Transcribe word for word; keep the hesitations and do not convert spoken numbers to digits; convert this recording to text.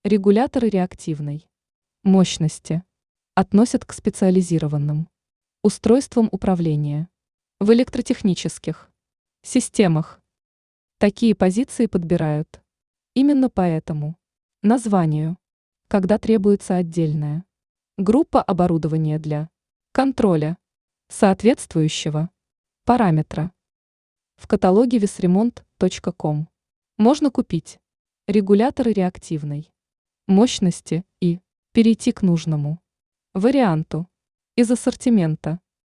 Регуляторы реактивной мощности относят к специализированным устройствам управления в электротехнических системах. Такие позиции подбирают именно поэтому названию, когда требуется отдельная группа оборудования для контроля соответствующего параметра. В каталоге весремонт точка ком можно купить регуляторы реактивной мощности и перейти к нужному варианту из ассортимента.